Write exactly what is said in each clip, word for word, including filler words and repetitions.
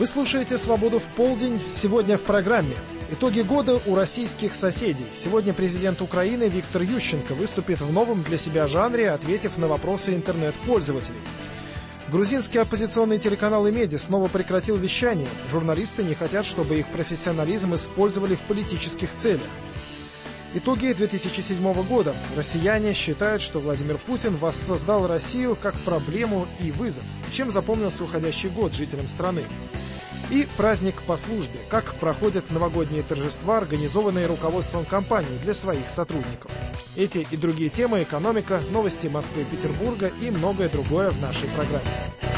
Вы слушаете «Свободу в полдень». Сегодня в программе. Итоги года у российских соседей. Сегодня президент Украины Виктор Ющенко выступит в новом для себя жанре, ответив на вопросы интернет-пользователей. Грузинский оппозиционный телеканал «Имеди» снова прекратил вещание. Журналисты не хотят, чтобы их профессионализм использовали в политических целях. Итоги две тысячи седьмого года. Россияне считают, что Владимир Путин воссоздал Россию как проблему и вызов. Чем запомнился уходящий год жителям страны? И праздник по службе. Как проходят новогодние торжества, организованные руководством компании для своих сотрудников. Эти и другие темы, экономика, новости Москвы и Петербурга и многое другое в нашей программе.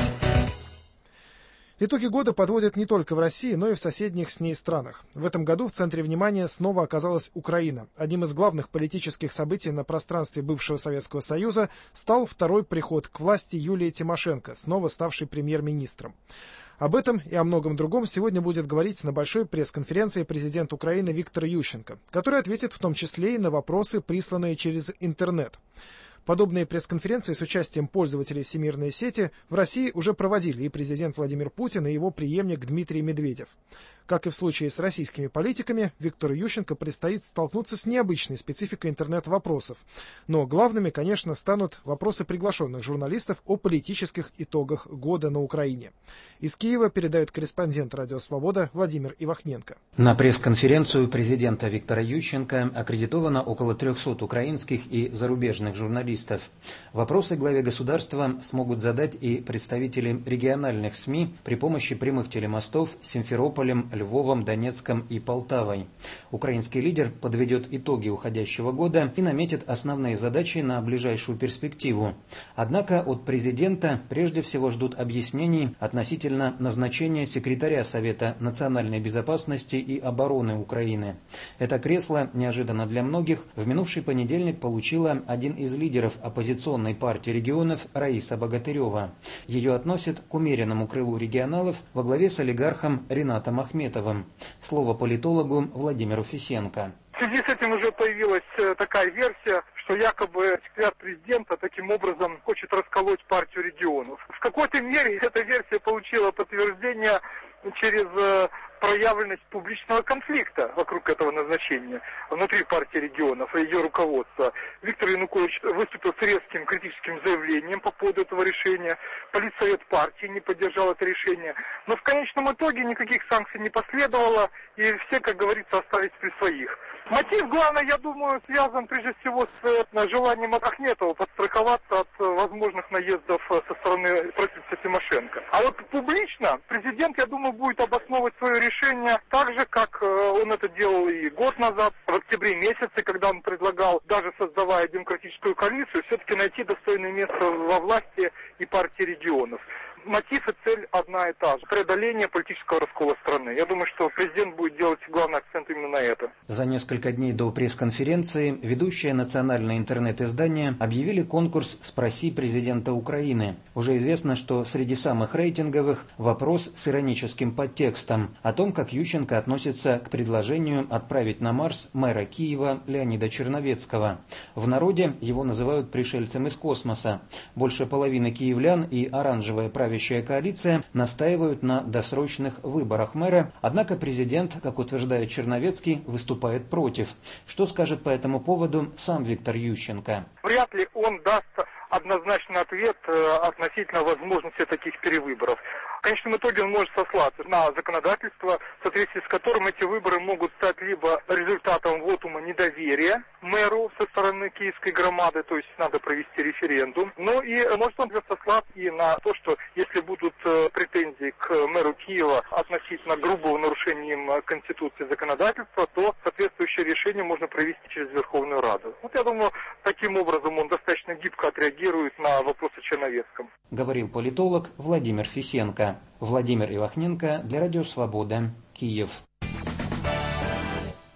Итоги года подводят не только в России, но и в соседних с ней странах. В этом году в центре внимания снова оказалась Украина. Одним из главных политических событий на пространстве бывшего Советского Союза стал второй приход к власти Юлии Тимошенко, снова ставшей премьер-министром. Об этом и о многом другом сегодня будет говорить на большой пресс-конференции президент Украины Виктор Ющенко, который ответит в том числе и на вопросы, присланные через интернет. Подобные пресс-конференции с участием пользователей всемирной сети в России уже проводили и президент Владимир Путин, и его преемник Дмитрий Медведев. Как и в случае с российскими политиками, Виктору Ющенко предстоит столкнуться с необычной спецификой интернет-вопросов. Но главными, конечно, станут вопросы приглашенных журналистов о политических итогах года на Украине. Из Киева передает корреспондент «Радио Свобода» Владимир Ивахненко. На пресс-конференцию президента Виктора Ющенко аккредитовано около трехсот украинских и зарубежных журналистов. Вопросы главе государства смогут задать и представители региональных СМИ при помощи прямых телемостов с Симферополем, Львовом, Донецком и Полтавой. Украинский лидер подведет итоги уходящего года и наметит основные задачи на ближайшую перспективу. Однако от президента прежде всего ждут объяснений относительно назначения секретаря Совета национальной безопасности и обороны Украины. Это кресло, неожиданно для многих, в минувший понедельник получила один из лидеров оппозиционной партии регионов Раиса Богатырева. Ее относят к умеренному крылу регионалов во главе с олигархом Ринатом Ахметовым. Слово политологу Владимиру Фисенко. В связи с этим уже появилась такая версия, что якобы секретарь президента таким образом хочет расколоть партию регионов. В какой-то мере эта версия получила подтверждение через проявленность публичного конфликта вокруг этого назначения внутри партии регионов и ее руководства. Виктор Янукович выступил с резким критическим заявлением по поводу этого решения. Политсовет партии не поддержал это решение. Но в конечном итоге никаких санкций не последовало, и все, как говорится, остались при своих. Мотив, главное, я думаю, связан прежде всего с желанием Ахметова подстраховаться от возможных наездов со стороны правительства Тимошенко. А вот публично президент, я думаю, будет обосновывать свое решение так же, как он это делал и год назад, в октябре месяце, когда он предлагал, даже создавая демократическую коалицию, все-таки найти достойное место во власти и партии регионов. Мотив и цель одна и та же – преодоление политического раскола страны. Я думаю, что президент будет делать главный акцент именно на это. За несколько дней до пресс-конференции ведущие национальные интернет-издания объявили конкурс «Спроси президента Украины». Уже известно, что среди самых рейтинговых вопрос с ироническим подтекстом о том, как Ющенко относится к предложению отправить на Марс мэра Киева Леонида Черновецкого. В народе его называют пришельцем из космоса. Больше половины киевлян и оранжевая правительство Правящая коалиция настаивают на досрочных выборах мэра, однако президент, как утверждает Черновецкий, выступает против. Что скажет по этому поводу сам Виктор Ющенко? Вряд ли он даст однозначный ответ относительно возможности таких перевыборов. В конечном итоге он может сослаться на законодательство, в соответствии с которым эти выборы могут стать либо результатом вотума недоверия мэру со стороны киевской громады, то есть надо провести референдум. Ну и может он сослаться и на то, что если будут претензии к мэру Киева относительно грубого нарушения Конституции и законодательства, то соответствующее решение можно провести через Верховную Раду. Вот я думаю, таким образом он достаточно гибко отреагирует на вопрос о Черновецком. Говорил политолог Владимир Фисенко. Владимир Ивахненко для Радио Свобода, Киев.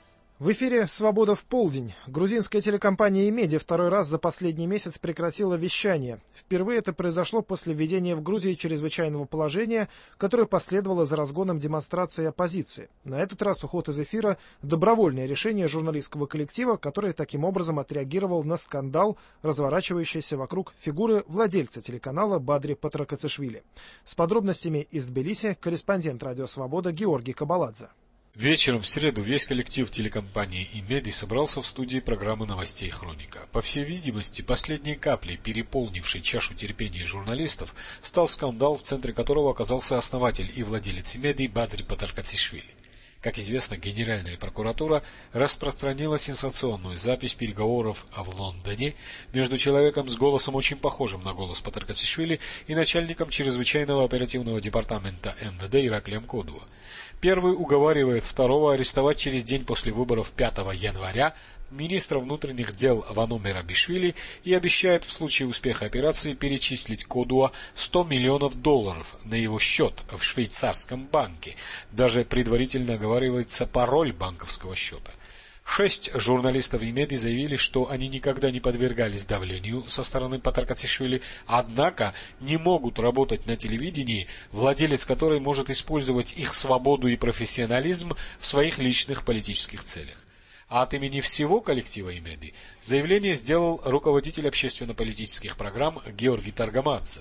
В эфире «Свобода в полдень». Грузинская телекомпания «Имеди» второй раз за последний месяц прекратила вещание. Впервые это произошло после введения в Грузии чрезвычайного положения, которое последовало за разгоном демонстрации оппозиции. На этот раз уход из эфира – добровольное решение журналистского коллектива, который таким образом отреагировал на скандал, разворачивающийся вокруг фигуры владельца телеканала Бадри Патракацишвили. С подробностями из Тбилиси корреспондент «Радио Свобода» Георгий Кабаладзе. Вечером в среду весь коллектив телекомпании «Имеди» собрался в студии программы новостей «Хроника». По всей видимости, последней каплей, переполнившей чашу терпения журналистов, стал скандал, в центре которого оказался основатель и владелец «Имеди» Бадри Патракацишвили. Как известно, Генеральная прокуратура распространила сенсационную запись переговоров в Лондоне между человеком с голосом, очень похожим на голос Патракацишвили, и начальником чрезвычайного оперативного департамента эм вэ дэ Ираклием Кодуа. Первый уговаривает второго арестовать через день после выборов пятого января министра внутренних дел Вану Мерабишвили и обещает в случае успеха операции перечислить Кодуа сто миллионов долларов на его счет в швейцарском банке. Даже предварительно оговаривается пароль банковского счета. Шесть журналистов «Имеди» заявили, что они никогда не подвергались давлению со стороны Патракацишвили, однако не могут работать на телевидении, владелец которой может использовать их свободу и профессионализм в своих личных политических целях. А от имени всего коллектива «Имеди» заявление сделал руководитель общественно-политических программ Георгий Таргамадзе.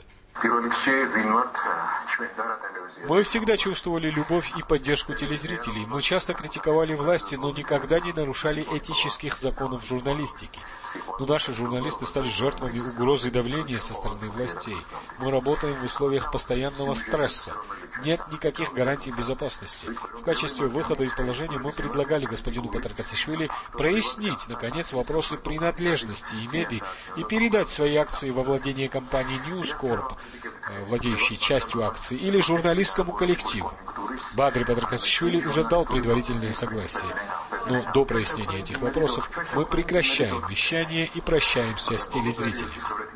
Мы всегда чувствовали любовь и поддержку телезрителей. Мы часто критиковали власти, но никогда не нарушали этических законов журналистики. Но наши журналисты стали жертвами угрозы и давления со стороны властей. Мы работаем в условиях постоянного стресса. Нет никаких гарантий безопасности. В качестве выхода из положения мы предлагали господину Патракацишвили прояснить, наконец, вопросы принадлежности «Имеди» и передать свои акции во владение компании News Corp, владеющей частью акций, или журналистскому коллективу. Бадри Патракацишвили уже дал предварительное согласие. Но до прояснения этих вопросов мы прекращаем вещание и прощаемся с телезрителями.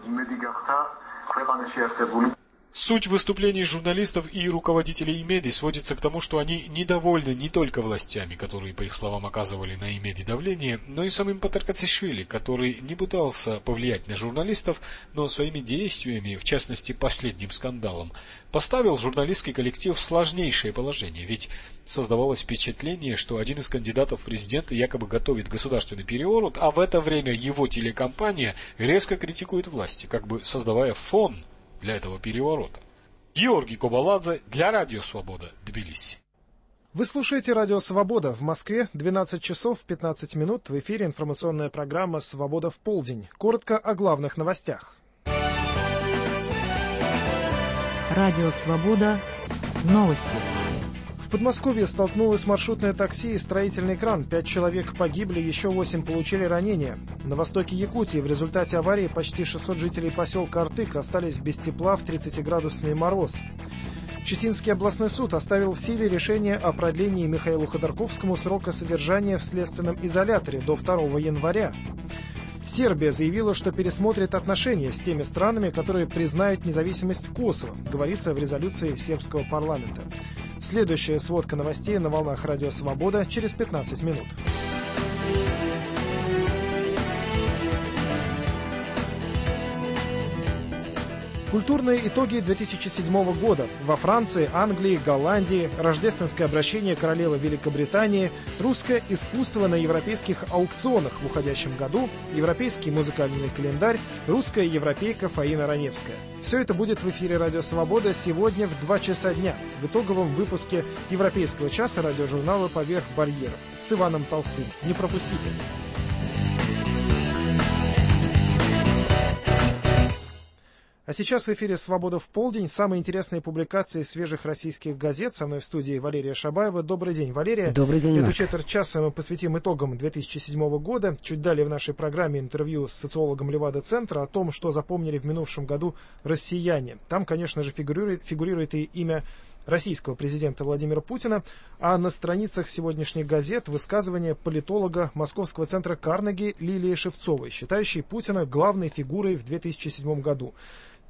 Суть выступлений журналистов и руководителей «Имеди» сводится к тому, что они недовольны не только властями, которые, по их словам, оказывали на «Имеди» давление, но и самим Патракацишвили, который не пытался повлиять на журналистов, но своими действиями, в частности последним скандалом, поставил журналистский коллектив в сложнейшее положение, ведь создавалось впечатление, что один из кандидатов в президенты якобы готовит государственный переворот, а в это время его телекомпания резко критикует власти, как бы создавая фон для этого переворота. Георгий Кабаладзе для Радио Свобода, Тбилиси. Вы слушаете Радио Свобода. В Москве двенадцать часов пятнадцать минут. В эфире информационная программа «Свобода в полдень». Коротко о главных новостях. Радио Свобода. Новости. В Подмосковье столкнулось маршрутное такси и строительный кран. Пять человек погибли, еще восемь получили ранения. На востоке Якутии в результате аварии почти шестьсот жителей поселка Артык остались без тепла в тридцатиградусный мороз. Читинский областной суд оставил в силе решение о продлении Михаилу Ходорковскому срока содержания в следственном изоляторе до второго января. Сербия заявила, что пересмотрит отношения с теми странами, которые признают независимость Косово, говорится в резолюции сербского парламента. Следующая сводка новостей на волнах Радио Свобода через пятнадцать минут. Культурные итоги две тысячи седьмого года. Во Франции, Англии, Голландии, рождественское обращение королевы Великобритании, русское искусство на европейских аукционах в уходящем году, европейский музыкальный календарь, русская европейка Фаина Раневская. Все это будет в эфире Радио Свобода сегодня в два часа дня в итоговом выпуске Европейского часа радиожурнала «Поверх барьеров» с Иваном Толстым. Не пропустите! А сейчас в эфире «Свобода в полдень». Самые интересные публикации свежих российских газет. Со мной в студии Валерия Шабаева. Добрый день, Валерия. Добрый день, Эту Марк. четверть часа мы посвятим итогам две тысячи седьмого года. Чуть далее в нашей программе интервью с социологом Левада-центра о том, что запомнили в минувшем году россияне. Там, конечно же, фигурирует, фигурирует и имя российского президента Владимира Путина, а на страницах сегодняшних газет высказывание политолога Московского центра Карнеги Лилии Шевцовой, считающей Путина главной фигурой в две тысячи седьмом году.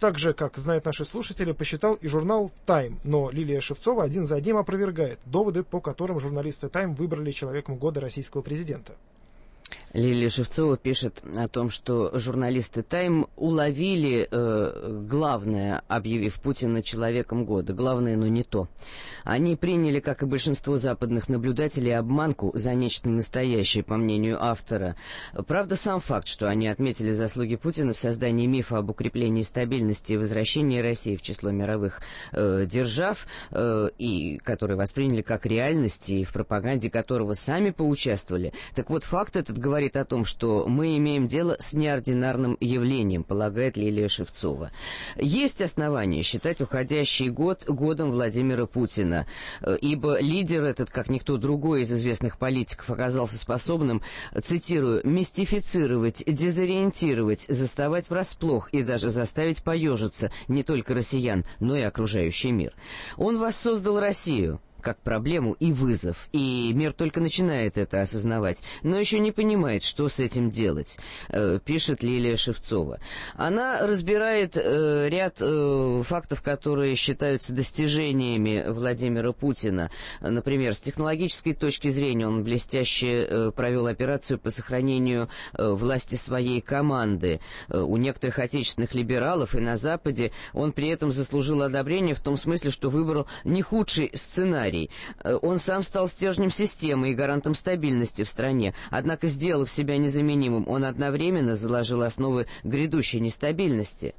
Так же, как знают наши слушатели, посчитал и журнал «Тайм». Но Лилия Шевцова один за одним опровергает доводы, по которым журналисты «Тайм» выбрали человеком года российского президента. Лилия Шевцова пишет о том, что журналисты «Тайм» уловили э, главное, объявив Путина человеком года. Главное, но не то. Они приняли, как и большинство западных наблюдателей, обманку за нечто настоящее, по мнению автора. Правда, сам факт, что они отметили заслуги Путина в создании мифа об укреплении стабильности и возвращении России в число мировых э, держав, э, и которые восприняли как реальность, и в пропаганде которого сами поучаствовали. Так вот, факт этот говорит о том, что мы имеем дело с неординарным явлением, полагает Лилия Шевцова. Есть основания считать уходящий год годом Владимира Путина, ибо лидер этот, как никто другой из известных политиков, оказался способным, цитирую, «мистифицировать, дезориентировать, заставать врасплох и даже заставить поежиться не только россиян, но и окружающий мир. Он воссоздал Россию как проблему и вызов, и мир только начинает это осознавать, но еще не понимает, что с этим делать», э, пишет Лилия Шевцова. Она разбирает э, ряд э, фактов, которые считаются достижениями Владимира Путина. Например, с технологической точки зрения он блестяще э, провел операцию по сохранению э, власти своей команды. Э, у некоторых отечественных либералов и на Западе он при этом заслужил одобрение в том смысле, что выбрал не худший сценарий. Он сам стал стержнем системы и гарантом стабильности в стране. Однако, сделав себя незаменимым, он одновременно заложил основы грядущей нестабильности.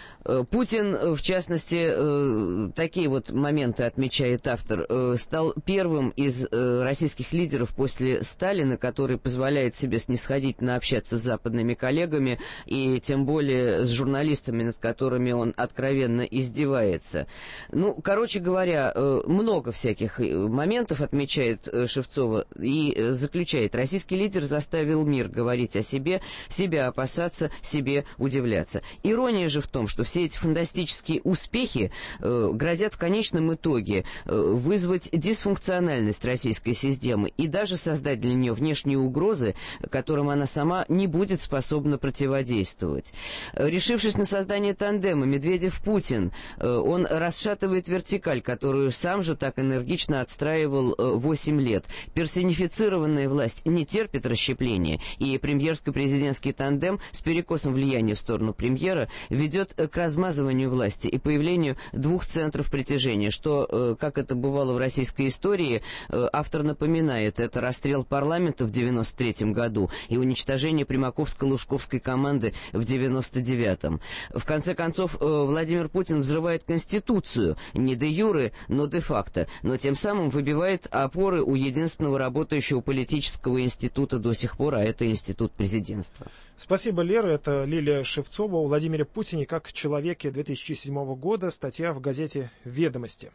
Путин, в частности, такие вот моменты отмечает автор, стал первым из российских лидеров после Сталина, который позволяет себе снисходительно общаться с западными коллегами и тем более с журналистами, над которыми он откровенно издевается. Ну, короче говоря, много всяких моментов отмечает Шевцова и заключает: российский лидер заставил мир говорить о себе, себя опасаться, себе удивляться. Ирония же в том, что все эти фантастические успехи э, грозят в конечном итоге э, вызвать дисфункциональность российской системы и даже создать для нее внешние угрозы, которым она сама не будет способна противодействовать. Решившись на создание тандема Медведев-Путин, э, он расшатывает вертикаль, которую сам же так энергично отстраивал э, восемь лет. Персонифицированная власть не терпит расщепления, и премьерско-президентский тандем с перекосом влияния в сторону премьера ведет к размазыванию власти и появлению двух центров притяжения, что, как это бывало в российской истории, автор напоминает, это расстрел парламента в девяносто третьем году и уничтожение Примаковско-Лужковской команды в девяносто девятом. В конце концов, Владимир Путин взрывает Конституцию, не де юре, но де факто, но тем самым выбивает опоры у единственного работающего политического института до сих пор, а это институт президентства. Спасибо, Лера. Это Лилия Шевцова о Владимире Путине как человеке две тысячи седьмого года, статья в газете «Ведомости».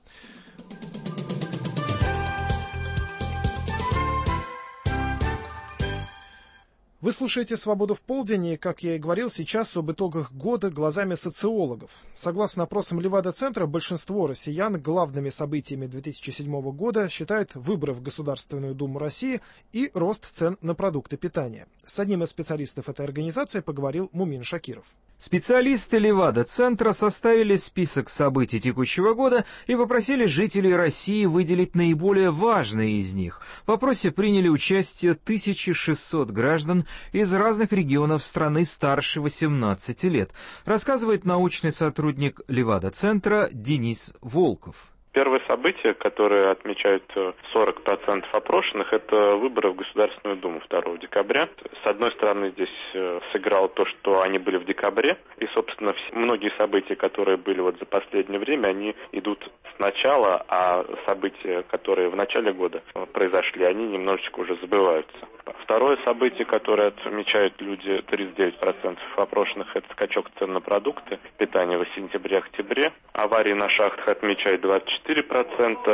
Вы слушаете «Свободу в полдень», и, как я и говорил, сейчас об итогах года глазами социологов. Согласно опросам Левада-центра, большинство россиян главными событиями две тысячи седьмого года считают выборы в Государственную Думу России и рост цен на продукты питания. С одним из специалистов этой организации поговорил Мумин Шакиров. Специалисты Левада-центра составили список событий текущего года и попросили жителей России выделить наиболее важные из них. В опросе приняли участие тысяча шестьсот граждан из разных регионов страны старше восемнадцати лет, рассказывает научный сотрудник Левада-центра Денис Волков. Первое событие, которое отмечают сорок процентов опрошенных, это выборы в Государственную Думу второго декабря. С одной стороны, здесь сыграло то, что они были в декабре, и, собственно, многие события, которые были вот за последнее время, они идут сначала, а события, которые в начале года произошли, они немножечко уже забываются. Второе событие, которое отмечают люди, тридцать девять процентов опрошенных, это скачок цен на продукты питания в сентябре-октябре. Аварии на шахтах отмечают двадцать четыре процента.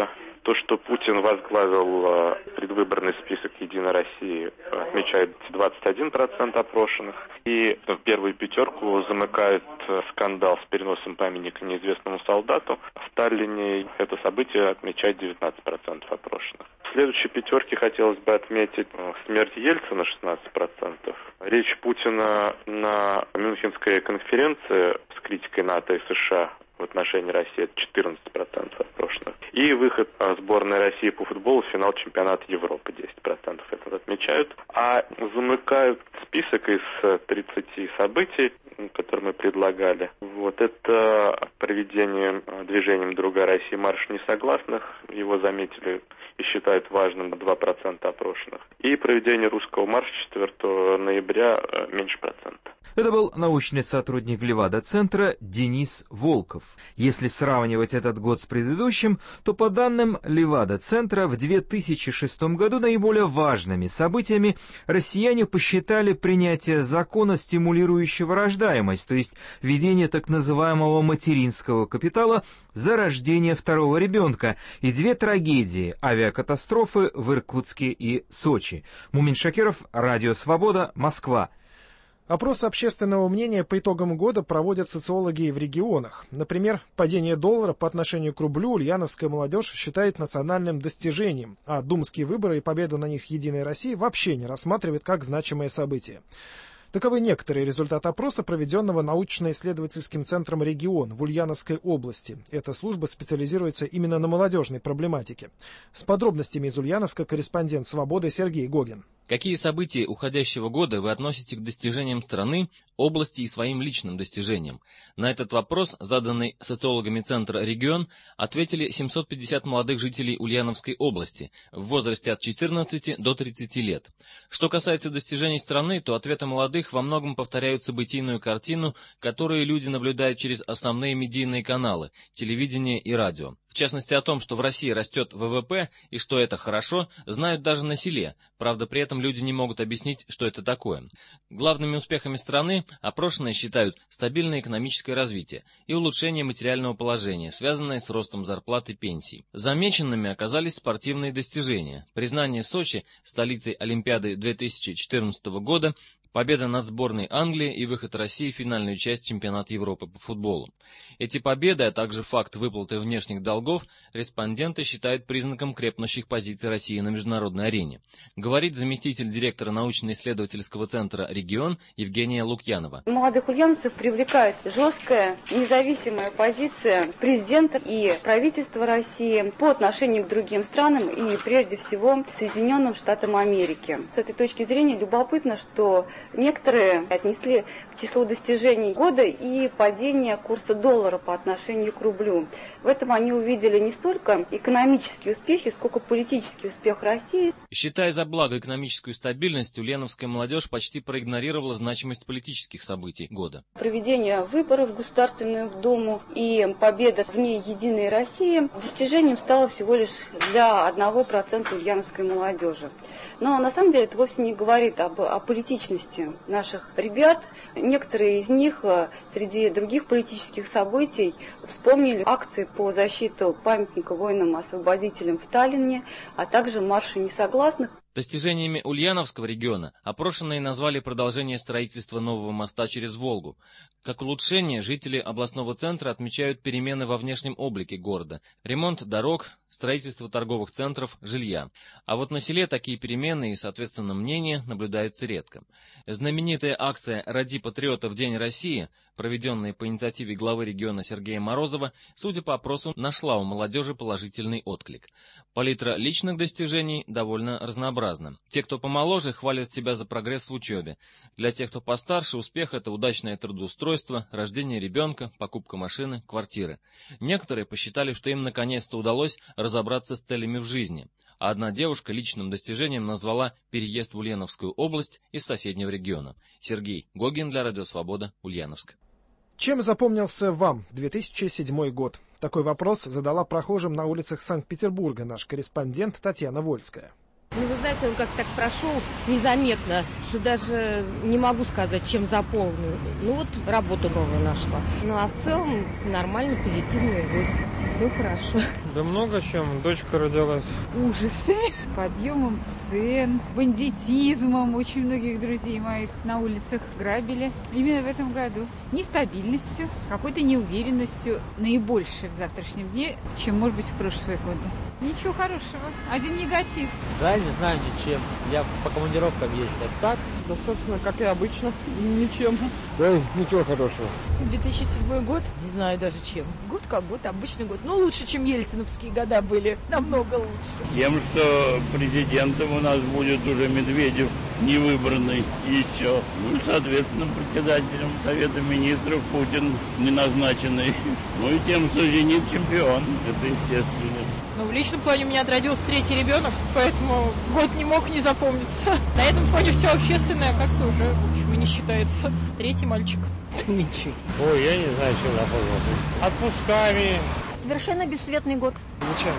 То, что Путин возглавил предвыборный список «Единой России», отмечает двадцать один процент опрошенных. И в первую пятерку замыкает скандал с переносом памятника неизвестному солдату. В Таллине это событие отмечает девятнадцать процентов опрошенных. В следующей пятерке хотелось бы отметить смерть Ельцина шестнадцать процентов. Речь Путина на Мюнхенской конференции с критикой НАТО и США в отношении России это четырнадцать процентов опрошенных. И выход сборной России по футболу в финал чемпионата Европы десять процентов это отмечают. А замыкают список из тридцати событий, которые мы предлагали. Вот это проведение движением «Другая Россия» марш несогласных. Его заметили и считают важным два процента опрошенных. И проведение русского марша четвёртого ноября меньше процента. Это был научный сотрудник Левада-центра Денис Волков. Если сравнивать этот год с предыдущим, то по данным Левада-центра в две тысячи шестом году наиболее важными событиями россияне посчитали принятие закона, стимулирующего рождаемость, то есть введение так называемого материнского капитала за рождение второго ребенка, и две трагедии – авиакатастрофы в Иркутске и Сочи. Мумин Шакиров, Радио Свобода, Москва. Опрос общественного мнения по итогам года проводят социологи и в регионах. Например, падение доллара по отношению к рублю ульяновская молодежь считает национальным достижением, а думские выборы и победу на них «Единой России» вообще не рассматривает как значимое событие. Таковы некоторые результаты опроса, проведенного научно-исследовательским центром «Регион» в Ульяновской области. Эта служба специализируется именно на молодежной проблематике. С подробностями из Ульяновска корреспондент «Свободы» Сергей Гогин. Какие события уходящего года вы относите к достижениям страны, области и своим личным достижениям? На этот вопрос, заданный социологами центра «Регион», ответили семьсот пятьдесят молодых жителей Ульяновской области в возрасте от четырнадцати до тридцати лет. Что касается достижений страны, то ответы молодых во многом повторяют событийную картину, которую люди наблюдают через основные медийные каналы – телевидение и радио. В частности, о том, что в России растет вэ вэ пэ и что это хорошо, знают даже на селе. Правда, при этом люди не могут объяснить, что это такое. Главными успехами страны опрошенные считают стабильное экономическое развитие и улучшение материального положения, связанное с ростом зарплат и пенсий. Замеченными оказались спортивные достижения. Признание Сочи столицей Олимпиады две тысячи четырнадцатого года, победа над сборной Англии и выход России в финальную часть чемпионата Европы по футболу. Эти победы, а также факт выплаты внешних долгов, респонденты считают признаком крепнущих позиций России на международной арене, говорит заместитель директора научно-исследовательского центра «Регион» Евгения Лукьянова. Молодых ульяновцев привлекает жесткая, независимая позиция президента и правительства России по отношению к другим странам и, прежде всего, Соединенным Штатам Америки. С этой точки зрения любопытно, что некоторые отнесли к числу достижений года и падение курса доллара по отношению к рублю. В этом они увидели не столько экономические успехи, сколько политический успех России. Считая за благо экономическую стабильность, ульяновская молодежь почти проигнорировала значимость политических событий года. Проведение выборов в Государственную Думу и победа в ней «Единой России» достижением стало всего лишь для одного процента ульяновской молодежи. Но на самом деле это вовсе не говорит об аполитичности наших ребят. Некоторые из них среди других политических событий вспомнили акции по защите памятника воинам-освободителям в Таллине, а также марши несогласных. Достижениями Ульяновского региона опрошенные назвали продолжение строительства нового моста через Волгу. Как улучшение, жители областного центра отмечают перемены во внешнем облике города, ремонт дорог, строительство торговых центров, жилья. А вот на селе такие перемены и, соответственно, мнения наблюдаются редко. Знаменитая акция «Роди патриота в День России», проведенная по инициативе главы региона Сергея Морозова, судя по опросу, нашла у молодежи положительный отклик. Палитра личных достижений довольно разнообразна. Те, кто помоложе, хвалят себя за прогресс в учебе. Для тех, кто постарше, успех – это удачное трудоустройство, рождение ребенка, покупка машины, квартиры. Некоторые посчитали, что им наконец-то удалось разобраться с целями в жизни. А одна девушка личным достижением назвала переезд в Ульяновскую область из соседнего региона. Сергей Гогин для Радио Свобода, Ульяновск. Чем запомнился вам две тысячи седьмой год? Такой вопрос задала прохожим на улицах Санкт-Петербурга наш корреспондент Татьяна Вольская. Ну, вы знаете, он как-то так прошел незаметно, что даже не могу сказать, чем заполнил. Ну вот работу новую нашла. Ну а в целом нормально, позитивный год. Все хорошо. Да много чем. Дочка родилась. Ужасами, подъемом цен, бандитизмом. Очень многих друзей моих на улицах грабили. Именно в этом году. Нестабильностью, какой-то неуверенностью. Наибольше в завтрашнем дне, чем, может быть, в прошлые годы. Ничего хорошего. Один негатив. Да, не знаю ничем. Я по командировкам ездил. Так? Да, собственно, как и обычно. Ничем. Да, ничего хорошего. две тысячи седьмой год? Не знаю даже чем. Год как год, обычный год. Но лучше, чем ельциновские года были. Намного лучше. Тем, что президентом у нас будет уже Медведев, невыбранный еще. Ну и, соответственно, председателем Совета Министров Путин неназначенный. Ну и тем, что «Зенит» чемпион. Это естественно. Ну, в личном плане у меня родился третий ребенок, поэтому год не мог не запомниться. На этом фоне все общественное как-то уже, в общем, и не считается. Третий мальчик. Ничего. Ой, я не знаю, чем запомнился. Отпусками. Совершенно бесцветный год. Ничем.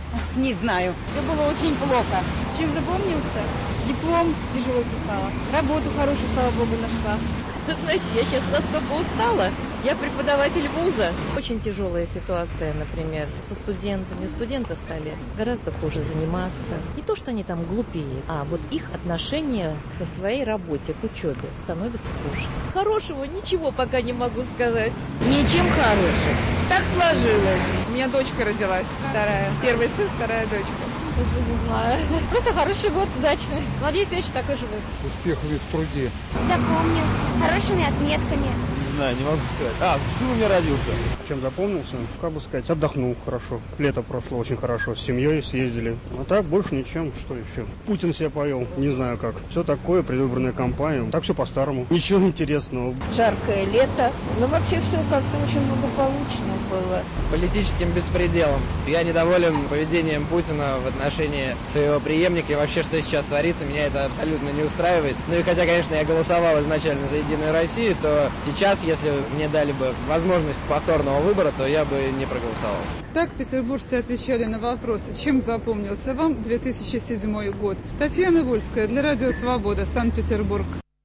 Не знаю. Все было очень плохо. Чем запомнился? Диплом тяжело писала. Работу хорошую, слава богу, нашла. Знаете, я сейчас настолько устала. Я преподаватель вуза. Очень тяжелая ситуация, например, со студентами. Студенты стали гораздо хуже заниматься. Не то, что они там глупее, а вот их отношение к своей работе, к учебе становится хуже. Хорошего ничего пока не могу сказать. Ничем хорошим. Так сложилось. У меня дочка родилась, вторая. Первый сын, вторая дочка. Даже не знаю. Просто хороший год, удачный. Надеюсь, я еще такой же буду. Успех в труде. Запомнился. Хорошими отметками. Не знаю, не могу сказать. А, сын у меня родился. Чем запомнился? Как бы сказать, отдохнул хорошо. Лето прошло очень хорошо. С семьей съездили. А так больше ничем. Что еще? Путин себя повел. Не знаю как. Все такое, предвыборная кампания. Так все по-старому. Ничего интересного. Жаркое лето. Но вообще все как-то очень благополучно было. Политическим беспределом. Я недоволен поведением Путина в отношении своего преемника. И вообще, что сейчас творится, меня это абсолютно не устраивает. Ну и хотя, конечно, я голосовал изначально за «Единую Россию», то сейчас, если мне дали бы возможность повторного выбора, то я бы не проголосовал. Так петербуржцы отвечали на вопросы, чем запомнился вам две тысячи седьмой год. Татьяна Вольская для Радио Свобода, Санкт-Петербург.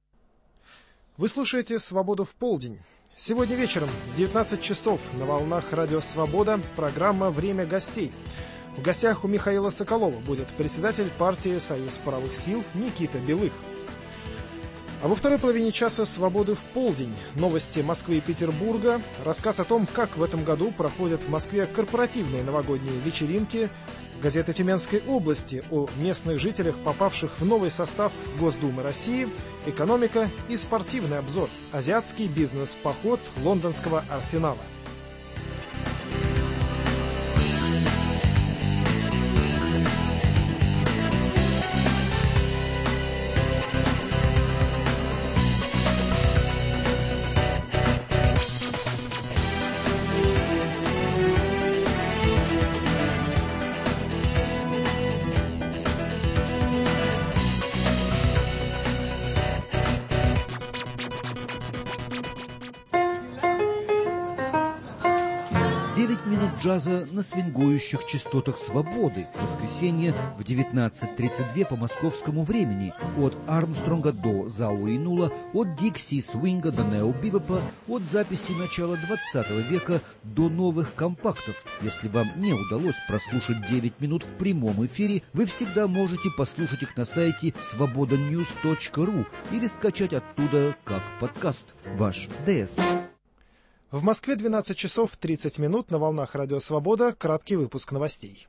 Вы слушаете «Свободу в полдень». Сегодня вечером в девятнадцать часов на волнах Радио Свобода программа «Время гостей». В гостях у Михаила Соколова будет председатель партии «Союз правых сил» Никита Белых. А во второй половине часа «Свободы в полдень». Новости Москвы и Петербурга. Рассказ о том, как в этом году проходят в Москве корпоративные новогодние вечеринки. Газета Тюменской области о местных жителях, попавших в новый состав Госдумы России. Экономика и спортивный обзор. Азиатский бизнес-поход лондонского Арсенала. Джаза на свингующих частотах свободы. Воскресенье в девятнадцать тридцать два по московскому времени. От Армстронга до Зауи Нула, от Дикси Свинга до нео-бибопа, от записи начала двадцатого века до новых компактов. Если вам не удалось прослушать девять минут в прямом эфире, вы всегда можете послушать их на сайте свобода ньюс точка ру или скачать оттуда как подкаст. Ваш ДС. В Москве двенадцать часов тридцать минут на волнах Радио Свобода. Краткий выпуск новостей.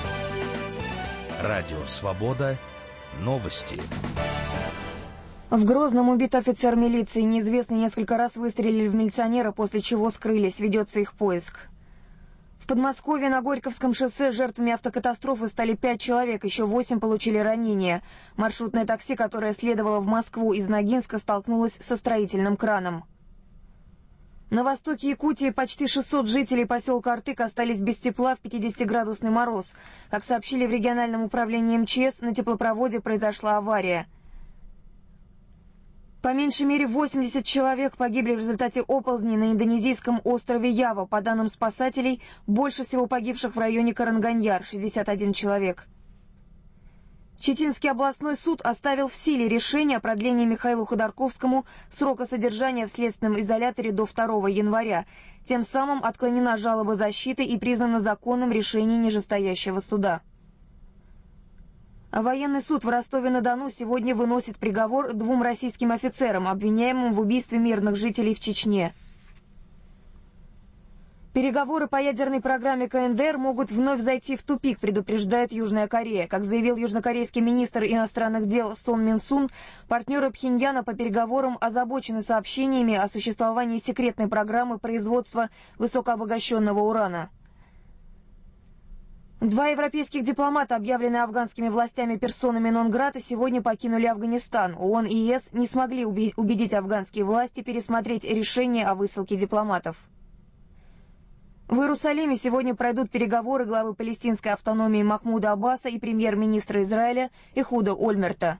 Радио Свобода. Новости. В Грозном убит офицер милиции. Неизвестные несколько раз выстрелили в милиционера, после чего скрылись. Ведется их поиск. В Подмосковье на Горьковском шоссе жертвами автокатастрофы стали пять человек, еще восемь получили ранения. Маршрутное такси, которое следовало в Москву из Ногинска, столкнулось со строительным краном. На востоке Якутии почти шестьсот жителей поселка Артык остались без тепла в пятидесятиградусный мороз. Как сообщили в региональном управлении эм че эс, на теплопроводе произошла авария. По меньшей мере восемьдесят человек погибли в результате оползней на индонезийском острове Ява. По данным спасателей, больше всего погибших в районе Каранганьяр – шестьдесят один человек. Читинский областной суд оставил в силе решение о продлении Михаилу Ходорковскому срока содержания в следственном изоляторе до второго января. Тем самым отклонена жалоба защиты и признано законным решение нижестоящего суда. Военный суд в Ростове-на-Дону сегодня выносит приговор двум российским офицерам, обвиняемым в убийстве мирных жителей в Чечне. Переговоры по ядерной программе ка эн дэ эр могут вновь зайти в тупик, предупреждает Южная Корея. Как заявил южнокорейский министр иностранных дел Сон Мин Сун, партнеры Пхеньяна по переговорам озабочены сообщениями о существовании секретной программы производства высокообогащенного урана. Два европейских дипломата, объявленные афганскими властями персонами нон-грата, сегодня покинули Афганистан. ООН и ЕС не смогли убедить афганские власти пересмотреть решение о высылке дипломатов. В Иерусалиме сегодня пройдут переговоры главы палестинской автономии Махмуда Аббаса и премьер-министра Израиля Эхуда Ольмерта.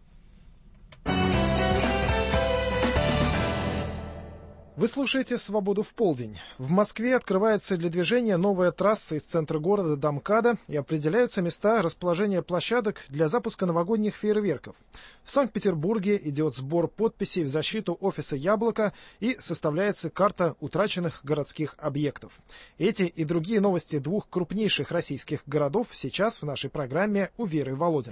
Вы слушаете «Свободу в полдень». В Москве открывается для движения новая трасса из центра города до МКАДа и определяются места расположения площадок для запуска новогодних фейерверков. В Санкт-Петербурге идет сбор подписей в защиту офиса «Яблоко» и составляется карта утраченных городских объектов. Эти и другие новости двух крупнейших российских городов сейчас в нашей программе у Веры Володиной.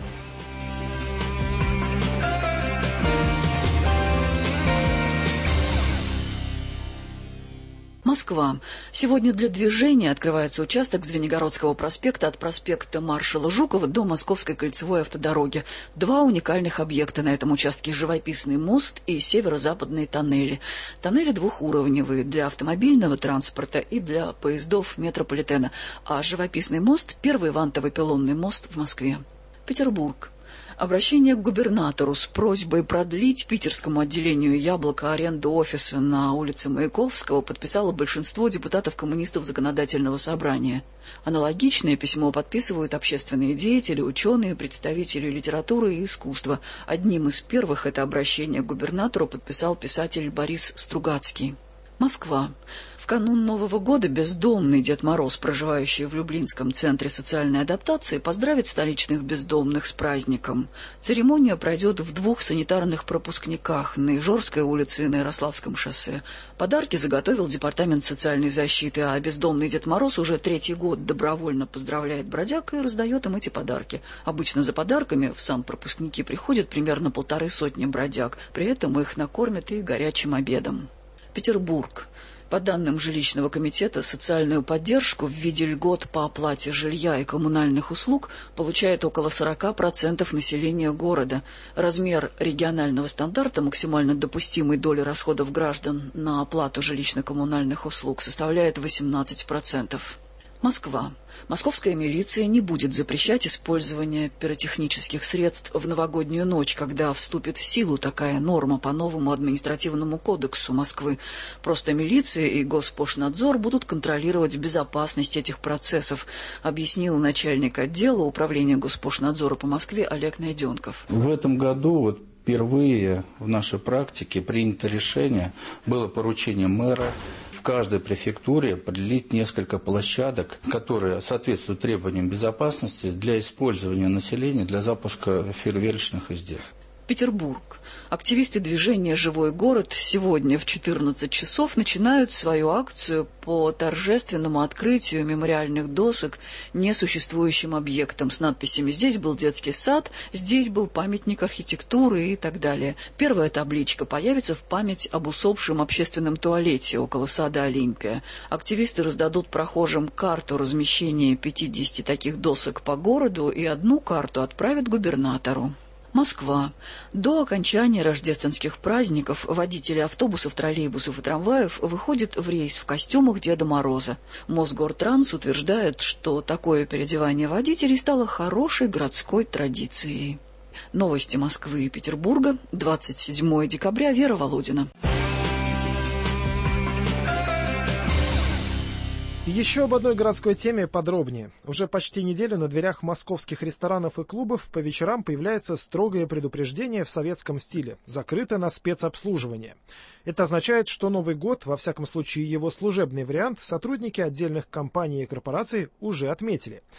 Москва. Сегодня для движения открывается участок Звенигородского проспекта от проспекта маршала Жукова до Московской кольцевой автодороги. Два уникальных объекта на этом участке: живописный мост и северо-западные тоннели. Тоннели двухуровневые для автомобильного транспорта и для поездов метрополитена. А живописный мост – первый вантово-пилонный мост в Москве. Петербург. Обращение к губернатору с просьбой продлить питерскому отделению «Яблоко» аренду офиса на улице Маяковского подписало большинство депутатов-коммунистов Законодательного собрания. Аналогичное письмо подписывают общественные деятели, ученые, представители литературы и искусства. Одним из первых это обращение к губернатору подписал писатель Борис Стругацкий. Москва. В канун Нового года бездомный Дед Мороз, проживающий в Люблинском центре социальной адаптации, поздравит столичных бездомных с праздником. Церемония пройдет в двух санитарных пропускниках на Ижорской улице и на Ярославском шоссе. Подарки заготовил Департамент социальной защиты, а бездомный Дед Мороз уже третий год добровольно поздравляет бродяг и раздает им эти подарки. Обычно за подарками в санпропускники приходят примерно полторы сотни бродяг, при этом их накормят и горячим обедом. Петербург. По данным жилищного комитета, социальную поддержку в виде льгот по оплате жилья и коммунальных услуг получает около сорок процентов населения города. Размер регионального стандарта максимально допустимой доли расходов граждан на оплату жилищно-коммунальных услуг составляет восемнадцать процентов. Москва. Московская милиция не будет запрещать использование пиротехнических средств в новогоднюю ночь, когда вступит в силу такая норма по новому административному кодексу Москвы. Просто милиция и Госпошнадзор будут контролировать безопасность этих процессов, объяснил начальник отдела управления Госпошнадзора по Москве Олег Найденков. В этом году вот впервые в нашей практике принято решение, было поручение мэра в каждой префектуре определить несколько площадок, которые соответствуют требованиям безопасности для использования населения для запуска фейерверочных изделий. Петербург. Активисты движения «Живой город» сегодня в четырнадцать часов начинают свою акцию по торжественному открытию мемориальных досок несуществующим объектам с надписями «Здесь был детский сад», «Здесь был памятник архитектуры» и так далее. Первая табличка появится в память об усопшем общественном туалете около сада Олимпия. Активисты раздадут прохожим карту размещения пятидесяти таких досок по городу и одну карту отправят губернатору. Москва. До окончания рождественских праздников водители автобусов, троллейбусов и трамваев выходят в рейс в костюмах Деда Мороза. Мосгортранс утверждает, что такое переодевание водителей стало хорошей городской традицией. Новости Москвы и Петербурга. двадцать седьмого декабря. Вера Володина. Еще об одной городской теме подробнее. Уже почти неделю на дверях московских ресторанов и клубов по вечерам появляется строгое предупреждение в советском стиле: закрыто на спецобслуживание. Это означает, что Новый год, во всяком случае его служебный вариант, сотрудники отдельных компаний и корпораций уже отметили.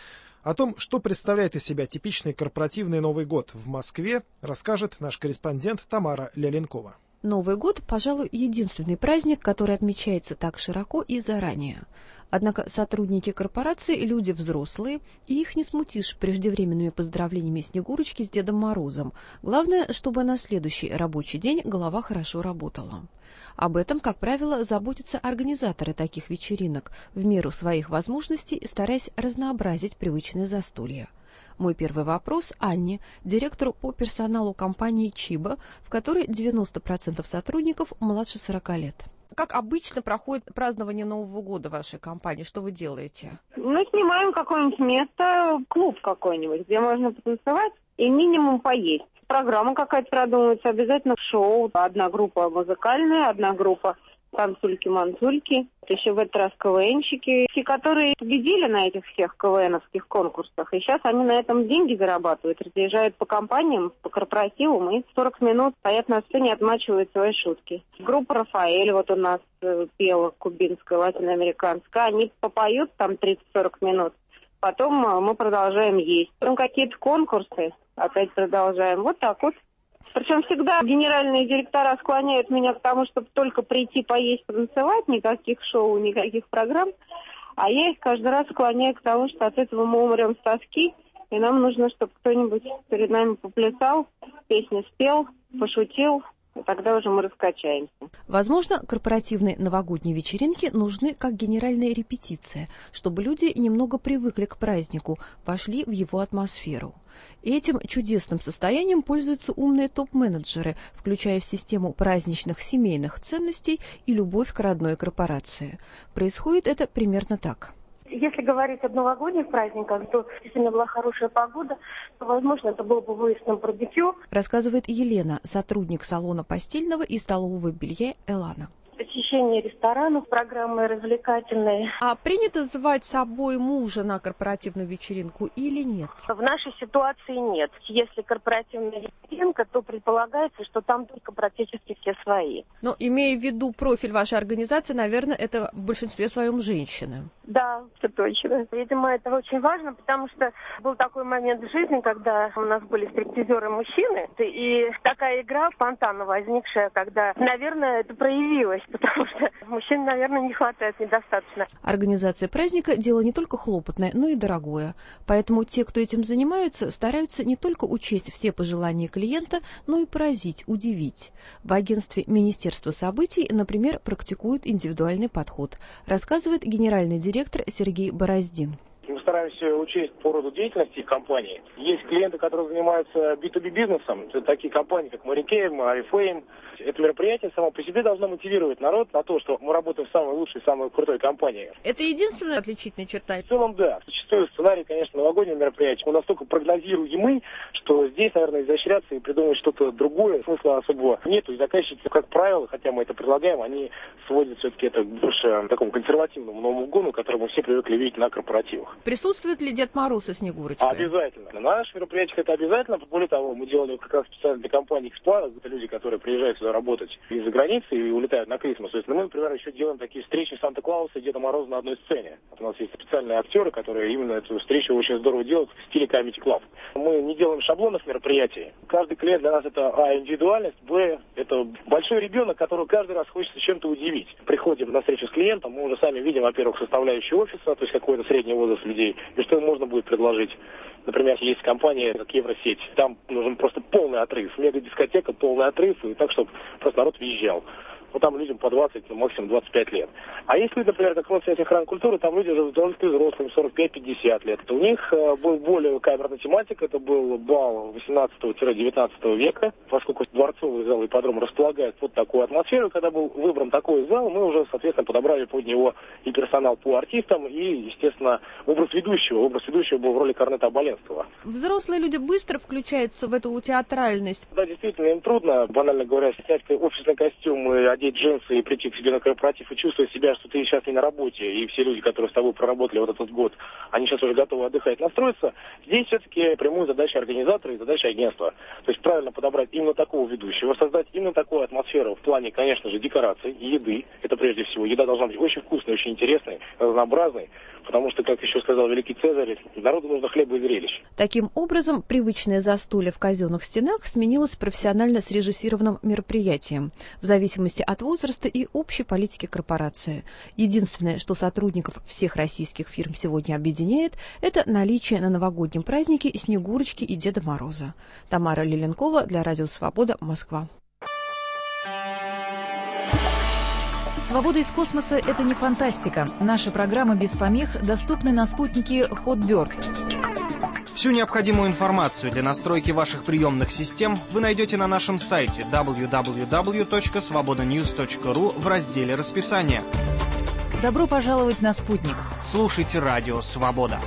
О том, что представляет из себя типичный корпоративный Новый год в Москве, расскажет наш корреспондент Тамара Ляленкова. Новый год, пожалуй, единственный праздник, который отмечается так широко и заранее. Однако сотрудники корпорации – люди взрослые, и их не смутишь преждевременными поздравлениями Снегурочки с Дедом Морозом. Главное, чтобы на следующий рабочий день голова хорошо работала. Об этом, как правило, заботятся организаторы таких вечеринок, в меру своих возможностей стараясь разнообразить привычные застолья. Мой первый вопрос Анне, директору по персоналу компании «Чиба», в которой девяносто процентов сотрудников младше сорока лет. Как обычно проходит празднование Нового года в вашей компании? Что вы делаете? Мы снимаем какое-нибудь место, клуб какой-нибудь, где можно потанцевать и минимум поесть. Программа какая-то продумывается, обязательно шоу. Одна группа музыкальная, одна группа танцульки-мансульки. Еще в этот раз КВНщики, которые победили на этих всех КВНовских конкурсах. И сейчас они на этом деньги зарабатывают, разъезжают по компаниям, по корпоративам и сорок минут стоят на сцене и отмачивают свои шутки. Группа «Рафаэль» вот у нас пела, кубинская, латиноамериканская. Они попоют там тридцать-сорок минут. Потом мы продолжаем есть. Потом какие-то конкурсы, опять продолжаем. Вот так вот. Причем всегда генеральные директора склоняют меня к тому, чтобы только прийти поесть, потанцевать, никаких шоу, никаких программ. А я их каждый раз склоняю к тому, что от этого мы умрем с тоски, и нам нужно, чтобы кто-нибудь перед нами поплясал, песню спел, пошутил, и тогда уже мы раскачаемся. Возможно, корпоративные новогодние вечеринки нужны как генеральная репетиция, чтобы люди немного привыкли к празднику, вошли в его атмосферу. И этим чудесным состоянием пользуются умные топ-менеджеры, включая в систему праздничных семейных ценностей и любовь к родной корпорации. Происходит это примерно так. Если говорить о новогодних праздниках, то действительно была хорошая погода, то, возможно, это был бы выезд на барбекю. Рассказывает Елена, сотрудник салона постельного и столового белья «Элана». Посещение ресторанов, программы развлекательные. А принято звать с собой мужа на корпоративную вечеринку или нет? В нашей ситуации нет. Если корпоративная вечеринка, то предполагается, что там только практически все свои. Но имея в виду профиль вашей организации, наверное, это в большинстве своем женщины. Да, все точно. Видимо, это очень важно, потому что был такой момент в жизни, когда у нас были стриптизеры-мужчины, и такая игра спонтанно возникшая, когда, наверное, это проявилось, потому что мужчин, наверное, не хватает недостаточно. Организация праздника – дело не только хлопотное, но и дорогое. Поэтому те, кто этим занимаются, стараются не только учесть все пожелания клиента, но и поразить, удивить. В агентстве Министерства событий, например, практикуют индивидуальный подход, рассказывает генеральный директор Сергей Бороздин. Мы стараемся учесть по роду деятельности компании. Есть клиенты, которые занимаются би ту би бизнесом. Это такие компании, как Марикейм, Арифлейм. Это мероприятие само по себе должно мотивировать народ на то, что мы работаем в самой лучшей, самой крутой компании. Это единственная отличительная черта? В целом, да. Зачастую сценарий, конечно, новогоднего мероприятия, он настолько прогнозируемый, что здесь, наверное, изощряться и придумать что-то другое смысла особого нету. И заказчики, как правило, хотя мы это предлагаем, они сводят все-таки это больше к такому консервативному Новому году, который мы все привыкли видеть на корпоративах. Присутствует ли Дед Мороз и Снегурочка? Обязательно. На наших мероприятиях это обязательно. Более того, мы делали как раз специально для компании «Эксплар». Это люди, которые приезжают сюда работать из-за границы и улетают на Крисмас. То есть, мы, например, еще делаем такие встречи Санта-Клауса и Деда Мороза на одной сцене. Вот у нас есть специальные актеры, которые именно эту встречу очень здорово делают в стиле Comedy Club. Мы не делаем шаблонов мероприятий. Каждый клиент для нас это а. индивидуальность, б. это большой ребенок, которого каждый раз хочется чем-то удивить. Приходим на встречу с клиентом, мы уже сами видим, во-первых, составляющую офиса, то есть какой-то средний возраст людей, и что им можно будет предложить. Например, есть компания, как Евросеть, там нужен просто полный отрыв, мега-дискотека, полный отрыв, и так, чтобы просто народ въезжал. Ну, там людям по двадцать, ну, максимум двадцать пять лет. А если, например, как в центре охраны культуры, там люди уже взрослые, сорок пять - пятьдесят лет. У них э, был более камерная тематика, это был бал восемнадцатого-девятнадцатого века, поскольку дворцовый зал и ипподром располагают вот такую атмосферу. Когда был выбран такой зал, мы уже, соответственно, подобрали под него и персонал по артистам, и, естественно, образ ведущего. Образ ведущего был в роли Корнета Оболенского. Взрослые люди быстро включаются в эту театральность. Да, действительно, им трудно, банально говоря, снять офисный костюм и одеть надеть джинсы и прийти к себе на корпоратив и чувствовать себя, что ты сейчас не на работе, и все люди, которые с тобой проработали вот этот год, они сейчас уже готовы отдыхать, настроиться. Здесь все-таки прямую задача организатора и задача агентства. То есть правильно подобрать именно такого ведущего, создать именно такую атмосферу в плане, конечно же, декораций и еды. Это прежде всего. Еда должна быть очень вкусной, очень интересной, разнообразной, потому что, как еще сказал великий Цезарь, народу нужно хлеба и зрелищ. Таким образом, привычное застолье в казенных стенах сменилось профессионально срежиссированным мероприятием, в зависимости от возраста и общей политики корпорации. Единственное, что сотрудников всех российских фирм сегодня объединяет, это наличие на новогоднем празднике Снегурочки и Деда Мороза. Тамара Лиленкова для Радио Свобода, Москва. «Свобода из космоса» — это не фантастика. Наши программы без помех доступны на спутнике Hotbird. Всю необходимую информацию для настройки ваших приемных систем вы найдете на нашем сайте дабл ю дабл ю дабл ю точка свобода ньюс точка ру в разделе «Расписание». Добро пожаловать на спутник. Слушайте радио «Свобода».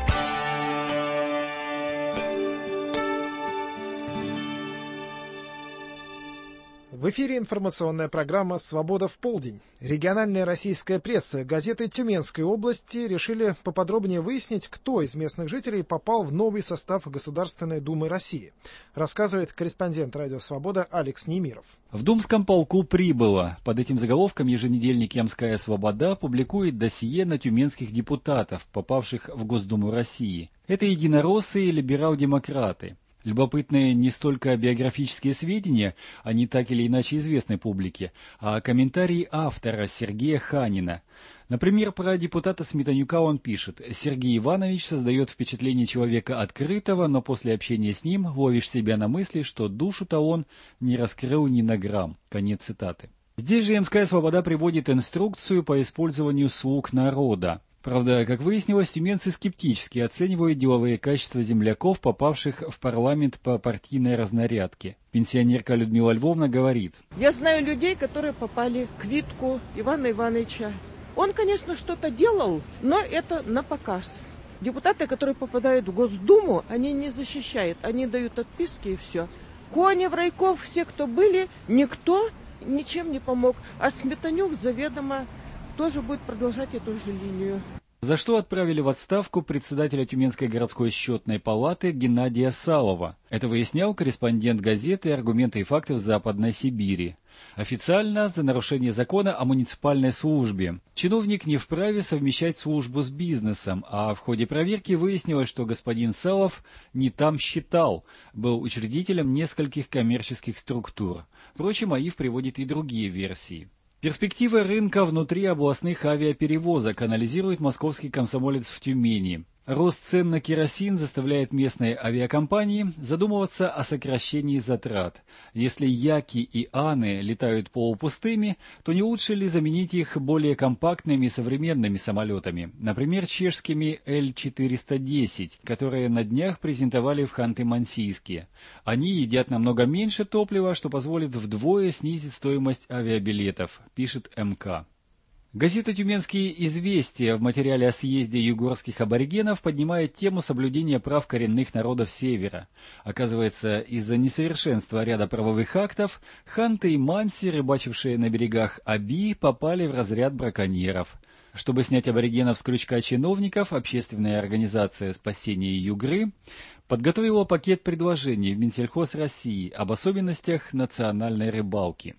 В эфире информационная программа «Свобода в полдень». Региональная российская пресса, газеты Тюменской области решили поподробнее выяснить, кто из местных жителей попал в новый состав Государственной Думы России. Рассказывает корреспондент «Радио Свобода» Алекс Немиров. В Думском полку прибыло. Под этим заголовком еженедельник «Ямская Свобода» публикует досье на тюменских депутатов, попавших в Госдуму России. Это единороссы и либерал-демократы. Любопытные не столько биографические сведения, они так или иначе известны публике, а комментарии автора Сергея Ханина. Например, про депутата Сметанюка он пишет: «Сергей Иванович создает впечатление человека открытого, но после общения с ним ловишь себя на мысли, что душу-то он не раскрыл ни на грамм». Конец цитаты. Здесь же «Ямская Свобода» приводит инструкцию по использованию слуг народа. Правда, как выяснилось, тюменцы скептически оценивают деловые качества земляков, попавших в парламент по партийной разнарядке. Пенсионерка Людмила Львовна говорит: «Я знаю людей, которые попали к Витку Ивана Ивановича. Он, конечно, что-то делал, но это на показ. Депутаты, которые попадают в Госдуму, они не защищают, они дают отписки и все. Конев, Райков, все, кто были, никто ничем не помог. А Сметанюк заведомо тоже будет продолжать эту же линию». За что отправили в отставку председателя Тюменской городской счетной палаты Геннадия Салова. Это выяснял корреспондент газеты «Аргументы и факты в Западной Сибири». Официально за нарушение закона о муниципальной службе. Чиновник не вправе совмещать службу с бизнесом, а в ходе проверки выяснилось, что господин Салов не там считал, был учредителем нескольких коммерческих структур. Впрочем, АИФ приводит и другие версии. Перспективы рынка внутри областных авиаперевозок анализирует московский комсомолец в Тюмени. Рост цен на керосин заставляет местные авиакомпании задумываться о сокращении затрат. Если Яки и Аны летают полупустыми, то не лучше ли заменить их более компактными современными самолетами, например, чешскими Эл четыреста десять, которые на днях презентовали в Ханты-Мансийске. Они едят намного меньше топлива, что позволит вдвое снизить стоимость авиабилетов, пишет эм ка. Газета «Тюменские известия» в материале о съезде югорских аборигенов поднимает тему соблюдения прав коренных народов Севера. Оказывается, из-за несовершенства ряда правовых актов ханты и манси, рыбачившие на берегах Аби, попали в разряд браконьеров. Чтобы снять аборигенов с крючка чиновников, общественная организация «Спасение Югры» подготовила пакет предложений в Минсельхоз России об особенностях национальной рыбалки.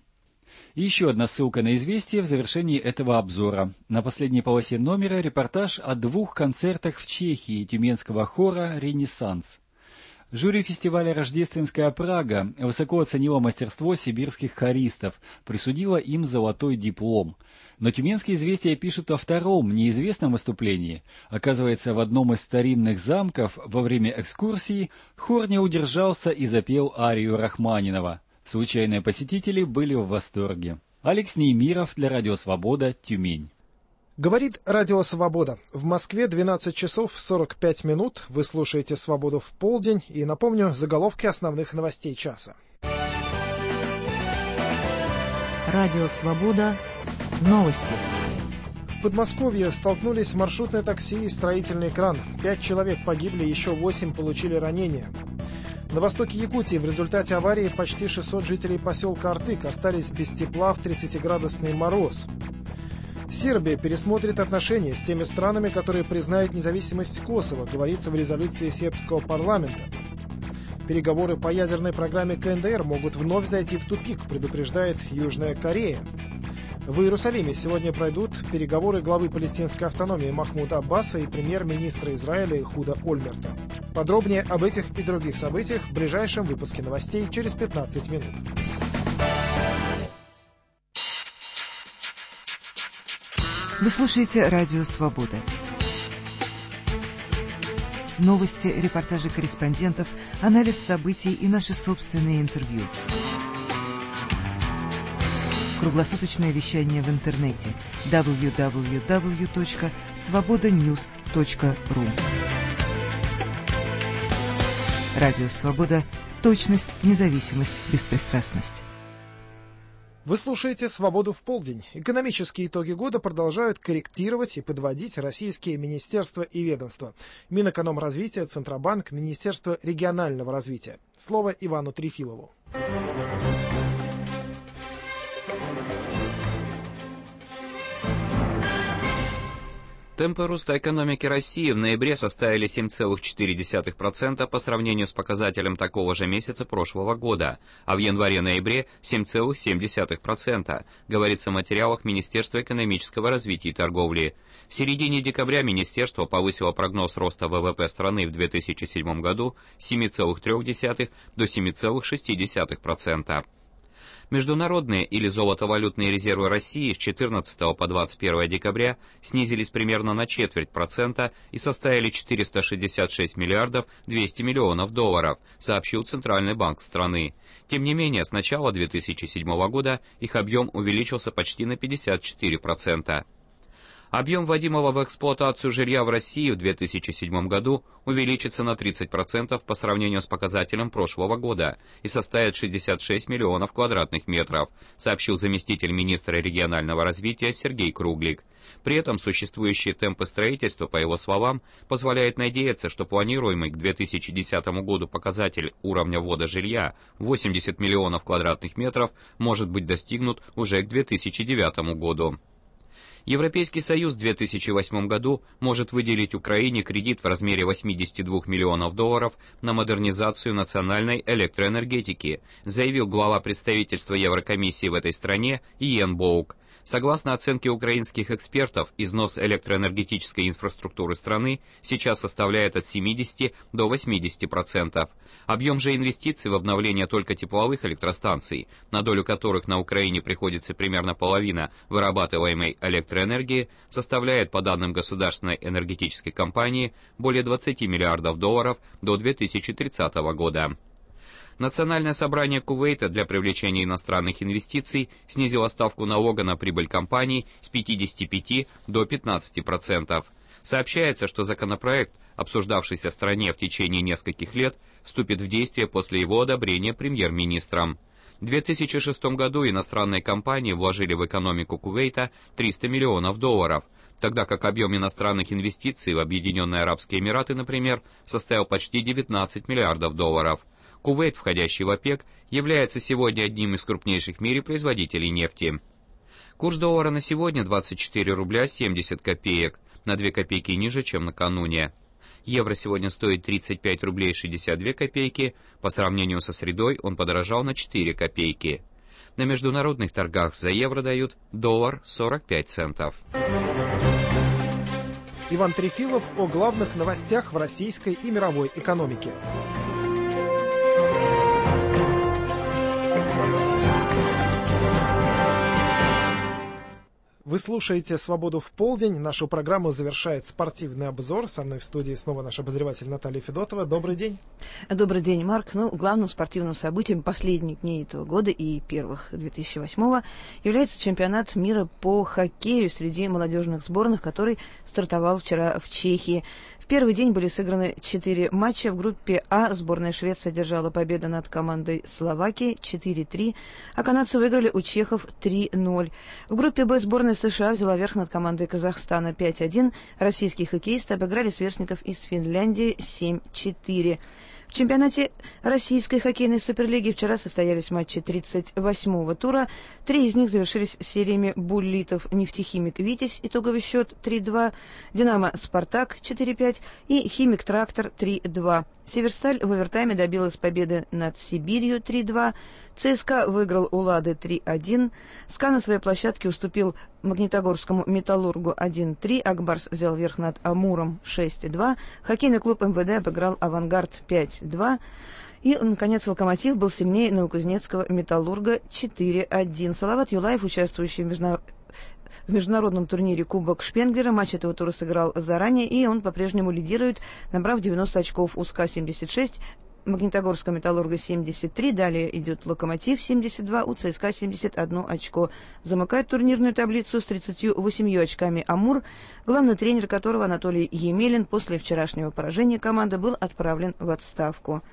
И еще одна ссылка на «Известия» в завершении этого обзора. На последней полосе номера репортаж о двух концертах в Чехии тюменского хора «Ренессанс». Жюри фестиваля «Рождественская Прага» высоко оценило мастерство сибирских хористов, присудило им золотой диплом. Но «Тюменские известия» пишут о втором, неизвестном выступлении. Оказывается, в одном из старинных замков во время экскурсии хор не удержался и запел арию Рахманинова. Случайные посетители были в восторге. Алекс Немиров для Радио Свобода, Тюмень. Говорит Радио Свобода. В Москве двенадцать часов сорок пять минут. Вы слушаете «Свободу в полдень». И напомню заголовки основных новостей часа. Радио Свобода. Новости. В Подмосковье столкнулись маршрутное такси и строительный кран. Пять человек погибли, еще восемь получили ранения. На востоке Якутии в результате аварии почти шестьсот жителей поселка Артык остались без тепла в тридцатиградусный мороз. Сербия пересмотрит отношения с теми странами, которые признают независимость Косово, говорится в резолюции сербского парламента. Переговоры по ядерной программе ка эн дэ эр могут вновь зайти в тупик, предупреждает Южная Корея. В Иерусалиме сегодня пройдут переговоры главы палестинской автономии Махмуда Аббаса и премьер-министра Израиля Эхуда Ольмерта. Подробнее об этих и других событиях в ближайшем выпуске новостей через пятнадцать минут. Вы слушаете «Радио Свобода». Новости, репортажи корреспондентов, анализ событий и наши собственные интервью. Круглосуточное вещание в интернете дабл ю дабл ю дабл ю точка свобода ньюс точка ру. Радио «Свобода». Точность, независимость, беспристрастность. Вы слушаете «Свободу в полдень». Экономические итоги года продолжают корректировать и подводить российские министерства и ведомства. Минэкономразвития, Центробанк, Министерство регионального развития. Слово Ивану Трефилову. Темпы роста экономики России в ноябре составили семь целых четыре десятых процента по сравнению с показателем такого же месяца прошлого года, а в январе-ноябре семь целых семь десятых процента, говорится в материалах Министерства экономического развития и торговли. В середине декабря Министерство повысило прогноз роста вэ вэ пэ страны в две тысячи седьмом году с семи целых трёх десятых до семи целых шести десятых процента. Международные или золотовалютные резервы России с четырнадцатого по двадцать первое декабря снизились примерно на четверть процента и составили четыреста шестьдесят шесть миллиардов двести миллионов долларов, сообщил Центральный банк страны. Тем не менее, с начала две тысячи седьмого года их объем увеличился почти на пятьдесят четыре процента. Объем вводимого в эксплуатацию жилья в России в две тысячи седьмом году увеличится на тридцать процентов по сравнению с показателем прошлого года и составит шестьдесят шесть миллионов квадратных метров, сообщил заместитель министра регионального развития Сергей Круглик. При этом существующие темпы строительства, по его словам, позволяют надеяться, что планируемый к две тысячи десятому году показатель уровня ввода жилья восемьдесят миллионов квадратных метров может быть достигнут уже к две тысячи девятому году. Европейский Союз в две тысячи восьмом году может выделить Украине кредит в размере восемьдесят два миллионов долларов на модернизацию национальной электроэнергетики, заявил глава представительства Еврокомиссии в этой стране Иен Боук. Согласно оценке украинских экспертов, износ электроэнергетической инфраструктуры страны сейчас составляет от семидесяти до восьмидесяти процентов. Объем же инвестиций в обновление только тепловых электростанций, на долю которых на Украине приходится примерно половина вырабатываемой электроэнергии, составляет, по данным Государственной энергетической компании, более двадцати миллиардов долларов до две тысячи тридцатого года. Национальное собрание Кувейта для привлечения иностранных инвестиций снизило ставку налога на прибыль компаний с пятидесяти пяти до пятнадцати процентов. Сообщается, что законопроект, обсуждавшийся в стране в течение нескольких лет, вступит в действие после его одобрения премьер-министром. В две тысячи шестом году иностранные компании вложили в экономику Кувейта триста миллионов долларов, тогда как объем иностранных инвестиций в Объединенные Арабские Эмираты, например, составил почти девятнадцать миллиардов долларов. Кувейт, входящий в ОПЕК, является сегодня одним из крупнейших в мире производителей нефти. Курс доллара на сегодня двадцать четыре рубля семьдесят копеек, на две копейки ниже, чем накануне. Евро сегодня стоит тридцать пять рублей шестьдесят две копейки, по сравнению со средой он подорожал на четыре копейки. На международных торгах за евро дают доллар сорок пять центов. Иван Трефилов о главных новостях в российской и мировой экономике. Вы слушаете «Свободу в полдень». Нашу программу завершает спортивный обзор. Со мной в студии снова наш обозреватель Наталья Федотова. Добрый день. Добрый день, Марк. Ну, главным спортивным событием последних дней этого года и первых две тысячи восьмого является чемпионат мира по хоккею среди молодежных сборных, который стартовал вчера в Чехии. В первый день были сыграны четыре матча. В группе А сборная Швеции одержала победу над командой Словакии четыре три, а канадцы выиграли у чехов три ноль. В группе Б сборная США взяла верх над командой Казахстана пять один. Российские хоккеисты обыграли сверстников из Финляндии семь четыре. В чемпионате Российской хоккейной суперлиги вчера состоялись матчи тридцать восьмого тура. Три из них завершились сериями Буллитов Нефтехимик Витязь, итоговый счет три-два, Динамо Спартак четыре-пять и Химик Трактор три-два. Северсталь в овертайме добилась победы над Сибирью три-два. ЦСКА выиграл у Лады три-один. СКА на своей площадке уступил Магнитогорскому Металлургу один-три. Акбарс взял верх над Амуром шесть-два. Хоккейный клуб МВД обыграл Авангард пять-два. И, наконец, Локомотив был сильнее Новокузнецкого Металлурга четыре-один. Салават Юлаев, участвующий в международном В международном турнире Кубок Шпенглера, матч этого тура сыграл заранее, и он по-прежнему лидирует, набрав девяносто очков. У СКА семьдесят шесть, Магнитогорского Металлурга семьдесят три, далее идет Локомотив семьдесят два, у ЦСКА семьдесят одно очко. Замыкает турнирную таблицу с тридцатью восемью очками Амур, главный тренер которого Анатолий Емелин после вчерашнего поражения команды был отправлен в отставку.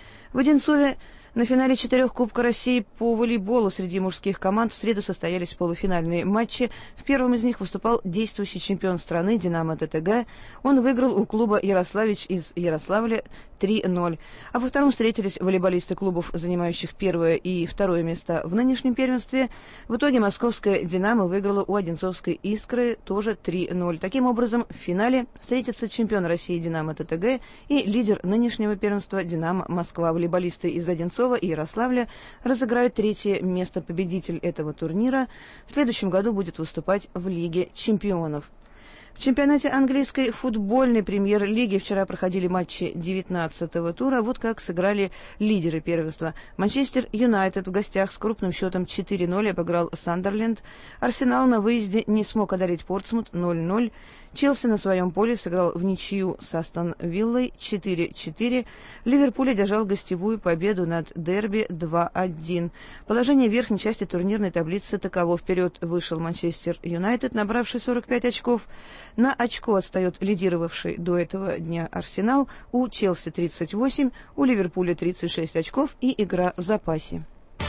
В Одинцове на финале четырех Кубка России по волейболу среди мужских команд в среду состоялись полуфинальные матчи. В первом из них выступал действующий чемпион страны «Динамо ТТГ». Он выиграл у клуба «Ярославич» из Ярославля три-ноль. А во втором встретились волейболисты клубов, занимающих первое и второе места в нынешнем первенстве. В итоге московская «Динамо» выиграла у одинцовской «Искры» тоже три-ноль. Таким образом, в финале встретятся чемпион России «Динамо ТТГ» и лидер нынешнего первенства «Динамо Москва». Волейболисты из Одинцова и Ярославля разыграют третье место. Победитель этого турнира в следующем году будет выступать в Лиге чемпионов. В чемпионате английской футбольной премьер-лиги вчера проходили матчи девятнадцатого тура. Вот как сыграли лидеры первенства. Манчестер Юнайтед в гостях с крупным счетом четыре-ноль обыграл Сандерленд. Арсенал на выезде не смог одолеть Портсмут ноль-ноль. Челси на своем поле сыграл в ничью с Астон Виллой четыре-четыре. Ливерпуль одержал гостевую победу над Дерби два-один. Положение в верхней части турнирной таблицы таково. Вперед вышел Манчестер Юнайтед, набравший сорок пять очков. На очко отстает лидировавший до этого дня Арсенал. У Челси тридцать восемь, у Ливерпуля тридцать шесть очков и игра в запасе.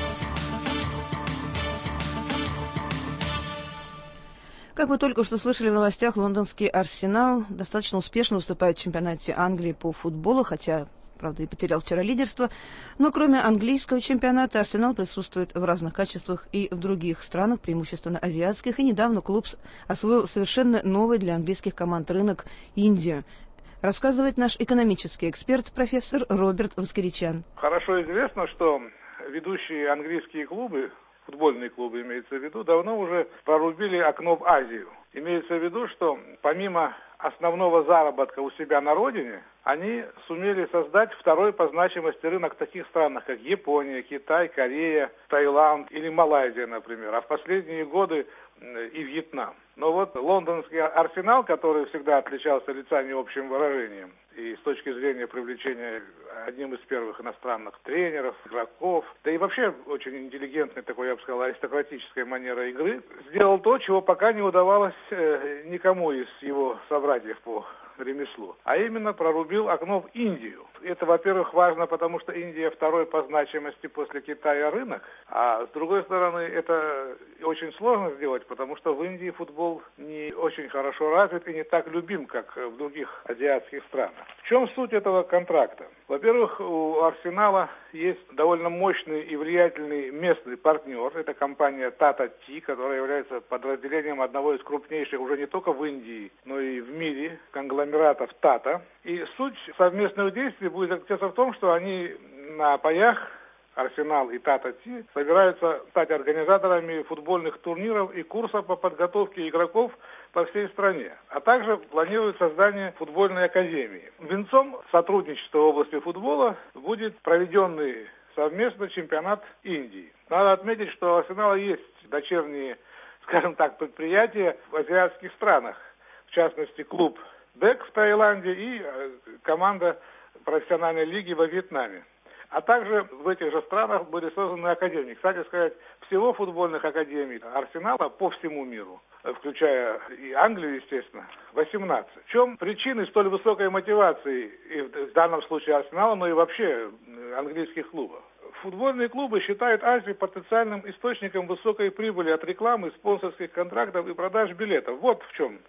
Как вы только что слышали в новостях, лондонский «Арсенал» достаточно успешно выступает в чемпионате Англии по футболу, хотя, правда, и потерял вчера лидерство. Но кроме английского чемпионата, «Арсенал» присутствует в разных качествах и в других странах, преимущественно азиатских. И недавно клуб освоил совершенно новый для английских команд рынок – Индию. Рассказывает наш экономический эксперт, профессор Роберт Воскеричан. Хорошо известно, что ведущие английские клубы, футбольные клубы имеется в виду, давно уже прорубили окно в Азию. Имеется в виду, что помимо основного заработка у себя на родине, они сумели создать второй по значимости рынок в таких странах, как Япония, Китай, Корея, Таиланд или Малайзия, например, а в последние годы и Вьетнам. Но вот лондонский «Арсенал», который всегда отличался лицами общим выражением, и с точки зрения привлечения одним из первых иностранных тренеров, игроков, да и вообще очень интеллигентной такой, я бы сказал, аристократической манерой игры, сделал то, чего пока не удавалось э, никому из его собратьев по ремеслу, а именно прорубил окно в Индию. Это, во-первых, важно, потому что Индия второй по значимости после Китая рынок, а с другой стороны, это очень сложно сделать, потому что в Индии футбол не очень хорошо развит и не так любим, как в других азиатских странах. В чем суть этого контракта? Во-первых, у «Арсенала» есть довольно мощный и влиятельный местный партнер. Это компания Tata Tea, которая является подразделением одного из крупнейших уже не только в Индии, но и в мире конгломератов Tata. И суть совместных действий будет заключаться в том, что они на паях, «Арсенал» и Tata Tea, собираются стать организаторами футбольных турниров и курсов по подготовке игроков по всей стране. А также планируют создание футбольной академии. Венцом сотрудничества в области футбола будет проведенный совместно чемпионат Индии. Надо отметить, что у «Арсенала» есть дочерние, скажем так, предприятия в азиатских странах. В частности, клуб ДЭК в Таиланде и команда профессиональной лиги во Вьетнаме. А также в этих же странах были созданы академии. Кстати сказать, всего футбольных академий «Арсенала» по всему миру, включая и Англию, естественно, восемнадцать. В чем причины столь высокой мотивации, и в данном случае «Арсенала», но и вообще английских клубов? Футбольные клубы считают Азию потенциальным источником высокой прибыли от рекламы, спонсорских контрактов и продаж билетов. Вот в чем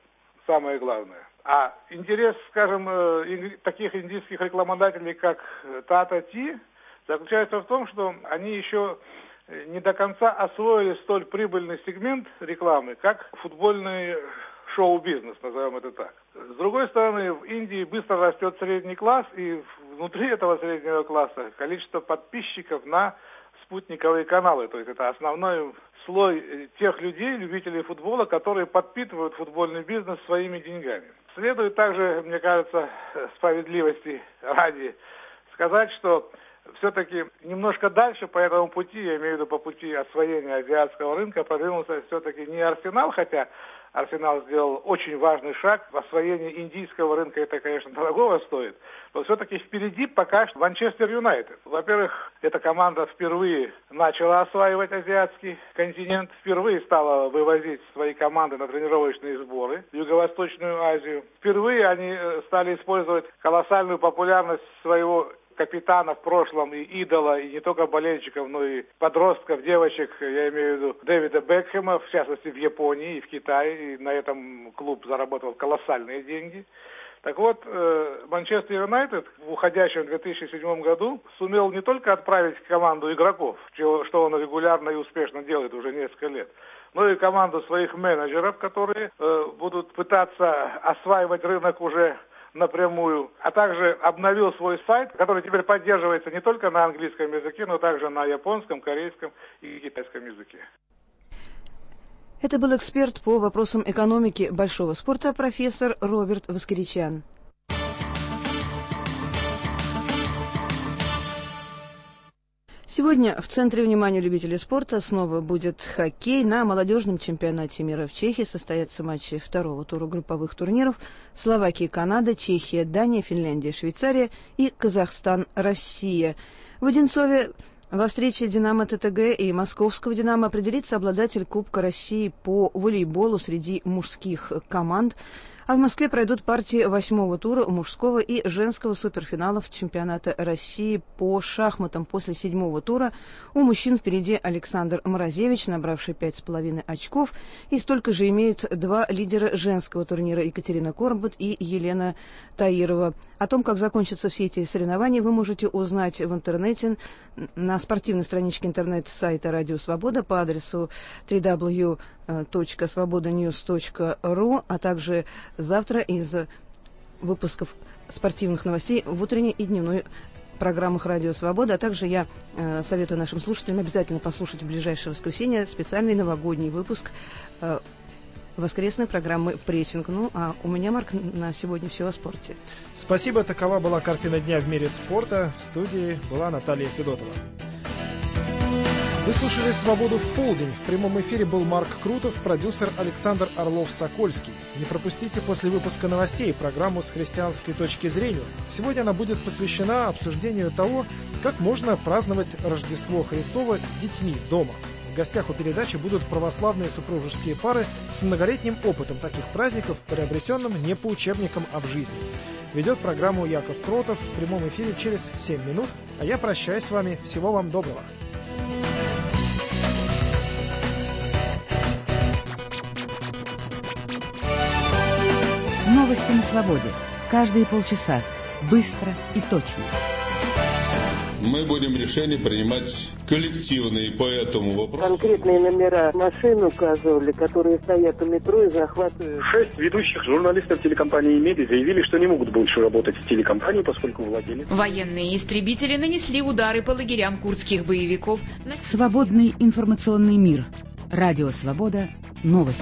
самое главное. А интерес, скажем, таких индийских рекламодателей, как Tata Tea, заключается в том, что они еще не до конца освоили столь прибыльный сегмент рекламы, как футбольный шоу-бизнес, назовем это так. С другой стороны, в Индии быстро растет средний класс, и внутри этого среднего класса количество подписчиков на спутниковые каналы. То есть это основной слой тех людей, любителей футбола, которые подпитывают футбольный бизнес своими деньгами. Следует также, мне кажется, справедливости ради сказать, что все-таки немножко дальше по этому пути, я имею в виду по пути освоения азиатского рынка, продвинулся все-таки не Арсенал, хотя Арсенал сделал очень важный шаг в освоении индийского рынка, это, конечно, дорогого стоит, но все-таки впереди пока что Манчестер Юнайтед. Во-первых, эта команда впервые начала осваивать азиатский континент, впервые стала вывозить свои команды на тренировочные сборы в Юго-Восточную Азию. Впервые они стали использовать колоссальную популярность своего капитана в прошлом и идола, и не только болельщиков, но и подростков, девочек, я имею в виду Дэвида Бекхэма, в частности в Японии и в Китае, и на этом клуб заработал колоссальные деньги. Так вот, Манчестер Юнайтед в уходящем две тысячи седьмом году сумел не только отправить команду игроков, что он регулярно и успешно делает уже несколько лет, но и команду своих менеджеров, которые будут пытаться осваивать рынок уже напрямую, а также обновил свой сайт, который теперь поддерживается не только на английском языке, но также на японском, корейском и китайском языке. Это был эксперт по вопросам экономики большого спорта профессор Роберт Воскричан. Сегодня в центре внимания любителей спорта снова будет хоккей. На молодежном чемпионате мира в Чехии состоятся матчи второго тура групповых турниров. Словакия, Канада, Чехия, Дания, Финляндия, Швейцария и Казахстан, Россия. В Одинцове во встрече «Динамо ТТГ» и московского «Динамо» определится обладатель Кубка России по волейболу среди мужских команд. А в Москве пройдут партии восьмого тура мужского и женского суперфиналов чемпионата России по шахматам. После седьмого тура у мужчин впереди Александр Морозевич, набравший пять с половиной очков, и столько же имеют два лидера женского турнира Екатерина Корбут и Елена Таирова. О том, как закончатся все эти соревнования, вы можете узнать в интернете на спортивной страничке интернет-сайта «Радио Свобода» по адресу дабл ю дабл ю дабл ю точка свобода ньюс точка ру, а также завтра из выпусков спортивных новостей в утренней и дневной программах «Радио Свобода». А также я э, советую нашим слушателям обязательно послушать в ближайшее воскресенье специальный новогодний выпуск э, воскресной программы «Прессинг». Ну, а у меня, Марк, на сегодня все о спорте. Спасибо. Такова была картина дня в мире спорта. В студии была Наталья Федотова. Вы слушали «Свободу в полдень». В прямом эфире был Марк Крутов, продюсер Александр Орлов-Сокольский. Не пропустите после выпуска новостей программу «С христианской точки зрения». Сегодня она будет посвящена обсуждению того, как можно праздновать Рождество Христово с детьми дома. В гостях у передачи будут православные супружеские пары с многолетним опытом таких праздников, приобретенным не по учебникам, а в жизни. Ведет программу Яков Кротов в прямом эфире через семь минут, а я прощаюсь с вами. Всего вам доброго. Новости на свободе. Каждые полчаса. Быстро и точно. Мы будем решения принимать коллективные по этому вопросу. Конкретные номера машин указывали, которые стоят у метро и захватывают. Шесть ведущих журналистов телекомпании «Меди» заявили, что не могут больше работать в телекомпании, поскольку владелец... Военные истребители нанесли удары по лагерям курдских боевиков. Свободный информационный мир. Радио Свобода. Новости.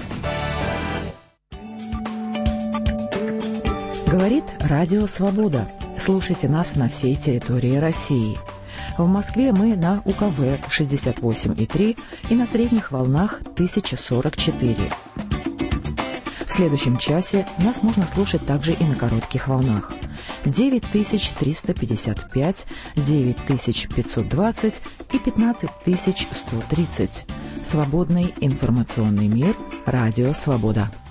Говорит Радио Свобода. Слушайте нас на всей территории России. В Москве мы на У Ка Вэ шестьдесят восемь и три и на средних волнах тысяча сорок четыре. В следующем часе нас можно слушать также и на коротких волнах. девять тысяч триста пятьдесят пять, девять тысяч пятьсот двадцать и пятнадцать тысяч сто тридцать. Свободный информационный мир. Радио Свобода.